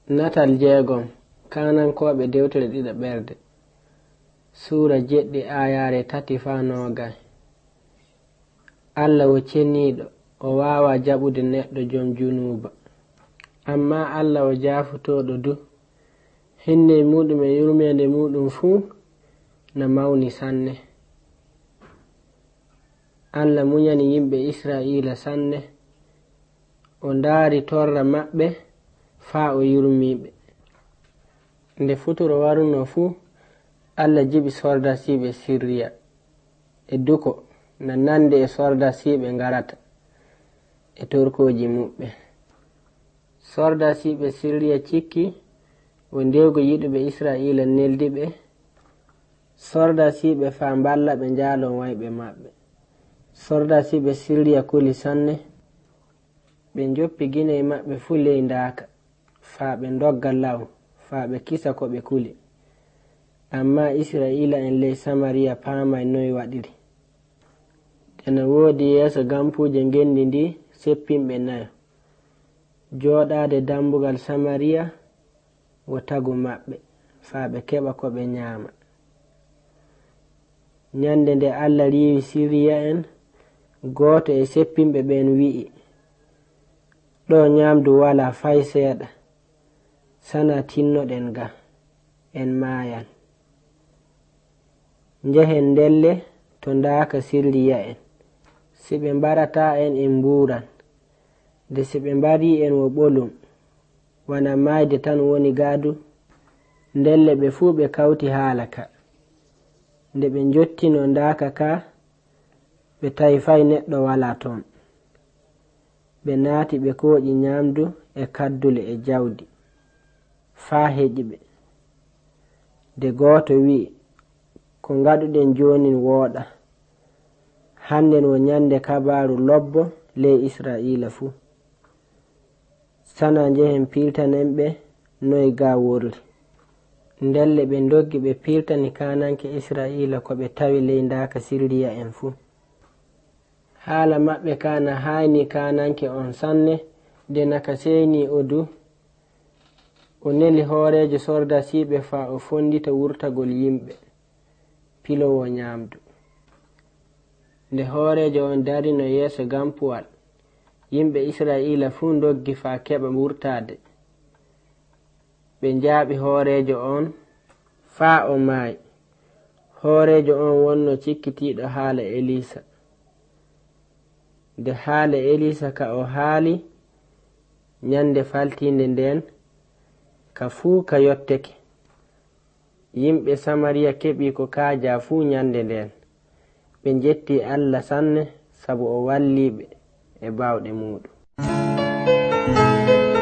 Natal jeegom kanankoɓe dewtere ɗiɗa ɓerde sura jeɗɗi ayare 3-9. Allah wo cenniɗo o wawa jaɓude neɗɗo joom junuba, amma Allah o jafutoɗo du, hinde muɗum e yurmede muɗum fuu na mawni sanne. Allah muñani yimɓe Israila sanne, o ndaari torra maɓɓe faa o yurmiɓe. Nde futuro waruno fuu, Allah jiɓi sordasiɓe Siriya e duko na nande e sordasiɓe ngarata e torkoji muɓɓe. Sordasiɓe Siriya cikki o ndewgo yiɗuɓe Israila neldiɓe, sordasiɓe faa mballa ɓe njaalon wayɓe maɓɓe. Sordasiɓe Siriya kuli sanne, ɓe joppi guiney maɓɓe fuu ley ndaka faa ɓe dogga law faa ɓe kisa ko ɓe kuli. Amma Israila en ley Samariya paamay noy waɗiri. Tena woodi yeeso gampuje gendi ndi seppinɓe 4 jooɗade dambugal Samariya wo tagu maɓɓe faa ɓe keɓa ko ɓe nyama. Nyande nde Allah riiwi Siriya en, gooto e seppinɓe ɓen wi'i, ɗo nyamdu wala fay seeɗa, sana tinnoɗen ga en maayan. Njehen ndelle to ndaaka Siriya en, si ɓe mbarata en mburan, nde si ɓe mbari en wo ɓolum wana mayde tan woni gaadu, ndelle ɓe fuu ɓe kawti haala ka. Nde ɓe jottino ndaaka ka, ɓe tawi fay neɗɗo wala toon. Ɓe naati ɓe kooƴi nyamdu e kaddule e jawdi faa heƴi ɓe. Nde gooto wi'i, ko ngaɗuɗen joni wooɗa, hannden wo nyande kabaru lobbo ley Israila fuu. Sana njehen pirtanen ɓe noy ga worli. Ndelle ɓe doggi ɓe pirtani kananke Israila ko ɓe tawi ley ndaka Siriya en fuu. Haala maɓɓe kana hayni kananke on sanne, de naka seyni o du, o neli hoorejo sordasiɓe faa o fondita wurtagol yimɓe pilowo nyamdu. Nde hoorejo on darino yeeso gampuwal, yimɓe Israila fuu doggi faa keɓa wurtade. Ɓe njaaɓi hoorejo on faa o maayi. Hoorejo on wonno cikkitiɗo haala Elisa. Nde haala Elisa ka o haali, nyande faltinde nden ka fuu ka yotteke. Yimɓe Samariya keɓi ko kaaja fuu nyande nden. Ɓe jetti Allah sanne sabu o walliɓe e bawɗe muɗum.